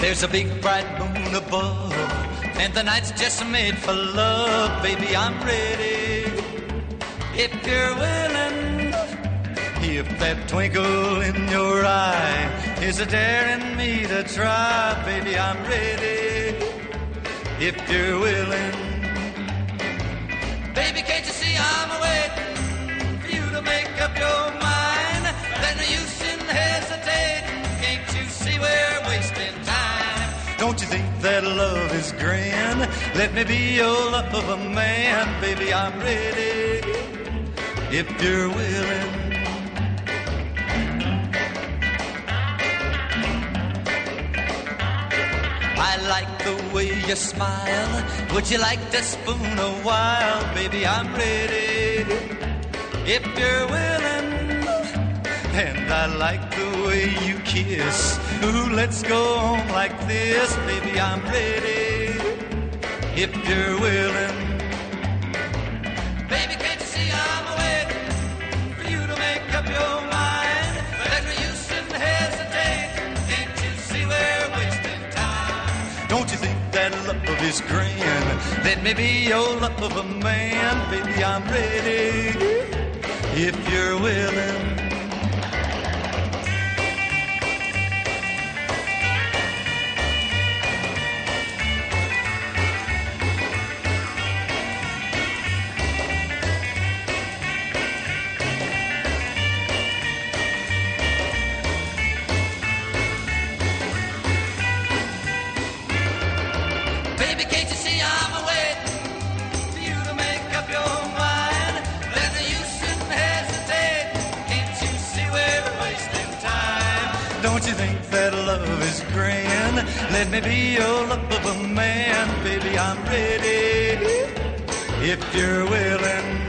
There's a big bright moon above, and the night's just made for love. Baby, I'm ready, if you're willing. If that twinkle in your eye is a daring me to try, baby, I'm ready, if you're willing. Baby, can't you see I'm waiting for you to make up your mind? There's no use in hesitating, can't you see we're wasting time? Don't you think that love is grand? Let me be your lover man, baby, I'm ready, if you're willing. I like the way you smile. Would you like to spoon a while? Baby, I'm ready, if you're willing. And I like the way you kiss. Ooh, let's go on like this. Baby, I'm ready, if you're willing. Baby, can't you see I'm waiting for you to make up your mind? There's no use in hesitating, can't you see we're wasting time? Don't you think that love is grand? Let me be your lover man. Baby, I'm ready, if you're willing. Baby, can't you see I'm waiting for you to make up your mind? There's no use in hesitating, can't you see we're wasting time? Don't you think that love is grand? Let me be your lover man, baby, I'm ready, if you're willing.